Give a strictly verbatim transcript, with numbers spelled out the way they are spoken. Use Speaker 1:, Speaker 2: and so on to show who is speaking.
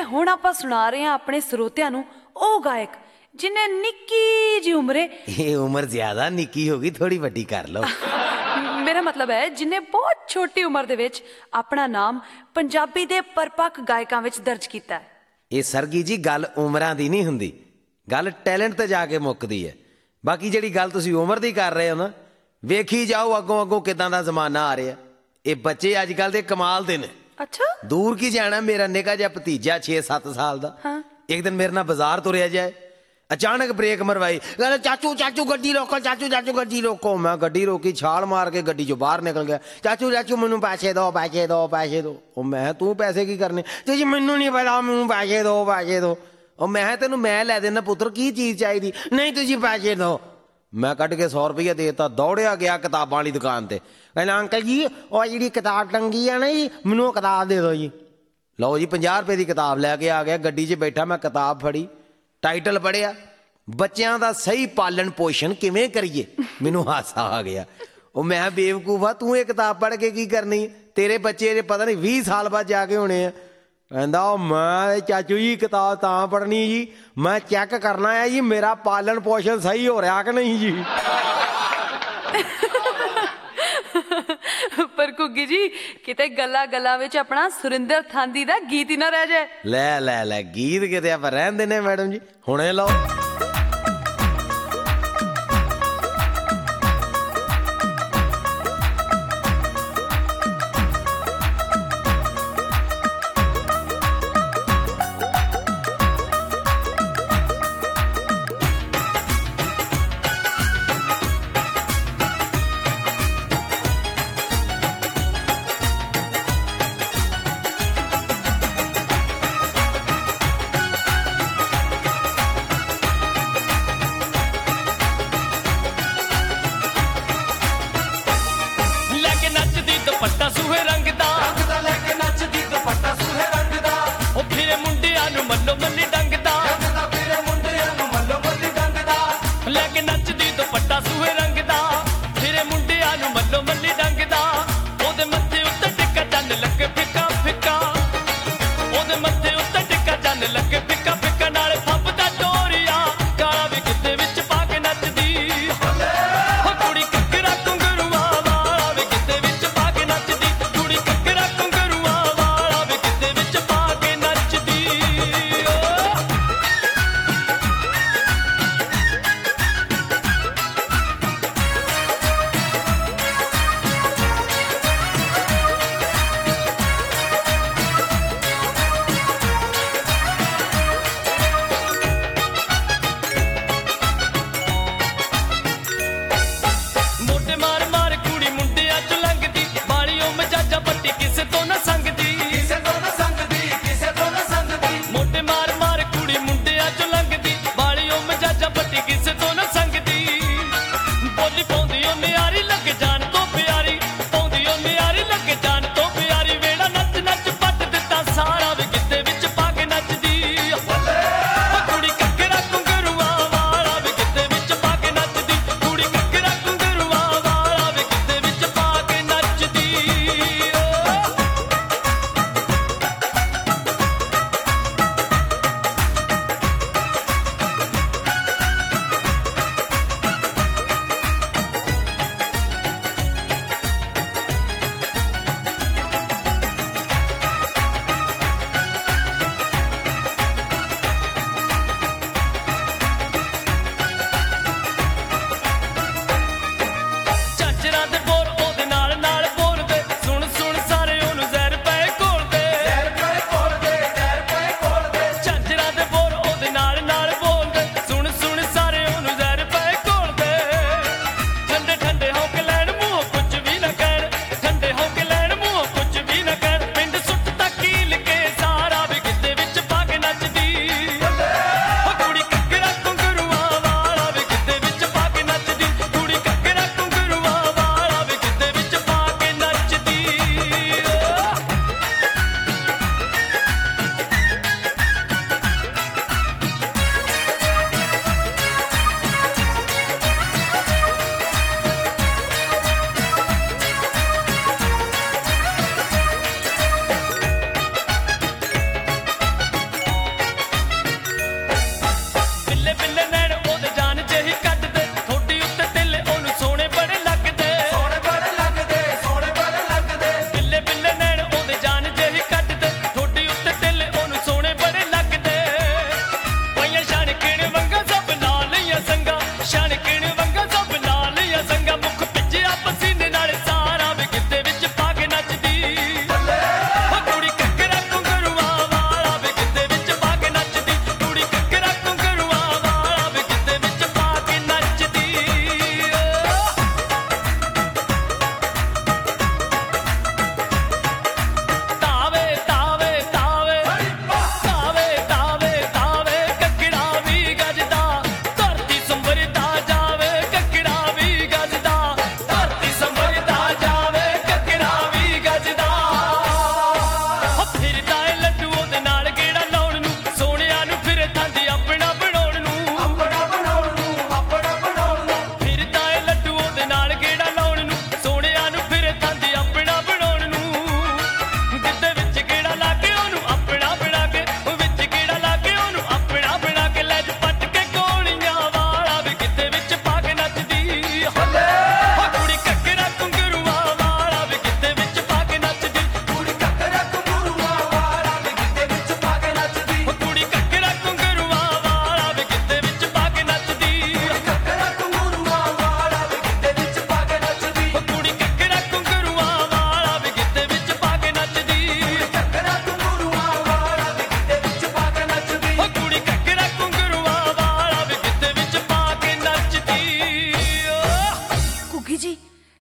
Speaker 1: ਹੁਣ ਆਪਾਂ ਸੁਣਾ ਰਹੇ ਹਾਂ ਆਪਣੇ ਸਰੋਤਿਆਂ ਨੂੰ ਉਹ ਗਾਇਕ ਜਿਹਨੇ ਨਿੱਕੀ ਜਿਹੀ ਉਮਰੇ,
Speaker 2: ਇਹ ਉਮਰ ਜ਼ਿਆਦਾ ਨਿੱਕੀ ਹੋ ਗਈ, ਥੋੜੀ ਵੱਡੀ ਕਰ ਲਓ।
Speaker 1: ਮੇਰਾ ਮਤਲਬ ਹੈ ਜਿਹਨੇ ਬਹੁਤ ਛੋਟੀ ਉਮਰ ਦੇ ਵਿੱਚ ਆਪਣਾ ਨਾਮ ਪੰਜਾਬੀ ਦੇ ਪਰਪੱਕ ਗਾਇਕਾਂ ਵਿੱਚ ਦਰਜ ਕੀਤਾ ਹੈ।
Speaker 2: ਇਹ ਸਰਗੀ ਜੀ ਗੱਲ ਉਮਰਾਂ ਦੀ ਨਹੀਂ ਹੁੰਦੀ, ਗੱਲ ਟੈਲੈਂਟ ਤੇ ਜਾ ਕੇ ਮੁੱਕਦੀ ਹੈ। ਬਾਕੀ ਜਿਹੜੀ ਗੱਲ ਤੁਸੀਂ ਉਮਰ ਦੀ ਕਰ ਰਹੇ ਹੋ ਨਾ, ਵੇਖੀ ਜਾਓ ਅੱਗੋਂ ਅੱਗੋਂ ਕਿੱਦਾਂ ਦਾ ਜ਼ਮਾਨਾ ਆ ਰਿਹਾ। ਇਹ ਬੱਚੇ ਅੱਜ ਕੱਲ੍ਹ ਦੇ ਕਮਾਲ ਦੇ ਨੇ।
Speaker 1: ਅੱਛਾ,
Speaker 2: ਦੂਰ ਕੀ ਜਾਣਾ, ਮੇਰਾ ਨਿੱਕਾ ਜਿਹਾ ਭਤੀਜਾ ਛੇ ਸੱਤ ਸਾਲ ਦਾ
Speaker 1: ਹਾਂ।
Speaker 2: ਇੱਕ ਦਿਨ ਮੇਰੇ ਨਾਲ ਬਾਜ਼ਾਰ ਤੁਰਿਆ ਜਾਏ, ਅਚਾਨਕ ਬ੍ਰੇਕ ਮਰਵਾਈ, ਕਹਿੰਦਾ ਚਾਚੂ ਚਾਚੂ ਗੱਡੀ ਰੋਕੋ, ਚਾਚੂ ਚਾਚੂ ਗੱਡੀ ਰੋਕੋ। ਮੈਂ ਗੱਡੀ ਰੋਕੀ, ਛਾਲ ਮਾਰ ਕੇ ਗੱਡੀ 'ਚੋਂ ਬਾਹਰ ਨਿਕਲ ਗਿਆ। ਚਾਚੂ ਚਾਚੂ ਮੈਨੂੰ ਪੈਸੇ ਦਿਓ, ਪੈਸੇ ਦਿਓ, ਪੈਸੇ ਦਿਓ। ਉਹ ਮੈਂ ਤੂੰ ਪੈਸੇ ਕੀ ਕਰਨੇ? ਤੇ ਜੀ ਮੈਨੂੰ ਨਹੀਂ ਪਤਾ, ਮੈਨੂੰ ਪੈਸੇ ਦਿਓ, ਪੈਸੇ ਦਿਓ। ਉਹ ਮੈਂ ਤੈਨੂੰ ਮੈਂ ਲੈ ਦੇਣਾ ਪੁੱਤਰ, ਕੀ ਚੀਜ਼ ਚਾਹੀਦੀ? ਨਹੀਂ ਤੁਸੀਂ ਪੈਸੇ ਦਿਓ। ਮੈਂ ਕੱਢ ਕੇ ਸੌ ਰੁਪਈਆ ਦੇ ਦਿੱਤਾ, ਦੌੜਿਆ ਗਿਆ ਕਿਤਾਬਾਂ ਵਾਲੀ ਦੁਕਾਨ 'ਤੇ। ਕਹਿੰਦਾ ਅੰਕਲ ਜੀ ਉਹ ਜਿਹੜੀ ਕਿਤਾਬ ਟੰਗੀ ਆ ਨਾ ਜੀ, ਮੈਨੂੰ ਉਹ ਕਿਤਾਬ ਦੇ ਦਿਓ ਜੀ। ਲਓ ਜੀ ਪੰਜਾਹ ਰੁਪਏ ਦੀ ਕਿਤਾਬ ਲੈ ਕੇ ਆ ਗਿਆ। ਗੱਡੀ 'ਚ ਬੈਠਾ ਮੈਂ ਕਿਤਾਬ ਫੜੀ, ਟਾਈਟਲ ਪੜ੍ਹਿਆ, ਬੱਚਿਆਂ ਦਾ ਸਹੀ ਪਾਲਣ ਪੋਸ਼ਣ ਕਿਵੇਂ ਕਰੀਏ। ਮੈਨੂੰ ਹਾਸਾ ਆ ਗਿਆ। ਉਹ ਮੈਂ ਬੇਵਕੂਫ ਆ, ਤੂੰ ਇਹ ਕਿਤਾਬ ਪੜ੍ਹ ਕੇ ਕੀ ਕਰਨੀ? ਤੇਰੇ ਬੱਚੇ ਜੇ ਪਤਾ ਨਹੀਂ ਵੀਹ ਸਾਲ ਬਾਅਦ ਜਾ ਕੇ ਹੋਣੇ ਆ। ਕਹਿੰਦਾ ਉਹ ਮੈਂ ਚਾਚੂ ਜੀ ਕਿਤਾਬ ਤਾਂ ਪੜ੍ਹਨੀ ਜੀ, ਮੈਂ ਚੈੱਕ ਕਰਨਾ ਹੈ ਜੀ ਮੇਰਾ ਪਾਲਣ ਪੋਸ਼ਣ ਸਹੀ ਹੋ ਰਿਹਾ ਕਿ ਨਹੀਂ ਜੀ।
Speaker 1: ਪਰ ਘੁੱਗੀ ਜੀ ਕਿਤੇ ਗੱਲਾਂ ਗੱਲਾਂ ਵਿੱਚ ਆਪਣਾ ਸੁਰਿੰਦਰ ਥਾਂਦੀ ਦਾ ਗੀਤ ਹੀ ਨਾ ਰਹਿ ਜਾਏ।
Speaker 2: ਲੈ ਲੈ ਲੈ ਗੀਤ ਕਿਤੇ ਆਪਾਂ ਰਹਿਣ ਦਿੰਦੇ ਮੈਡਮ ਜੀ, ਹੁਣੇ ਲਓ।
Speaker 3: ਦੁਪੱਟਾ ਸੂਹੇ ਰੰਗ ਦਾ, ਰੰਗ ਦਾ ਲੈ ਕੇ ਨੱਚਦੀ ਦੁਪੱਟਾ ਸੂਹੇ ਰੰਗ ਦਾ। ਉਹ ਫਿਰੇ ਮੁੰਡਿਆਂ ਨੂੰ ਮੱਲੋ ਮੱਲੀ ਡੰਗਦਾ, ਡੰਗਦਾ ਫਿਰੇ ਮੁੰਡਿਆਂ ਨੂੰ ਮੱਲੋ ਮੱਲੀ ਡੰਗਦਾ। ਲੈ ਕੇ ਨੱਚਦੀ ਦੁਪੱਟਾ ਸੂਹੇ ਰੰਗ ਦਾ, ਫਿਰੇ ਮੁੰਡਿਆਂ ਨੂੰ ਮੱਲੋ ਮੱਲੀ ਡੰਗਦਾ। ਉਹਦੇ ਮੱਥੇ ਉੱਤੇ ਟਿੱਕਾ ਚੰਨ ਲੱਗੇ ਫਿੱਕਾ ਫਿੱਕਾ, ਉਹਦੇ ਮੱਥੇ ਉੱਤੇ ਟਿੱਕਾ ਚੰਨ ਲੱਗੇ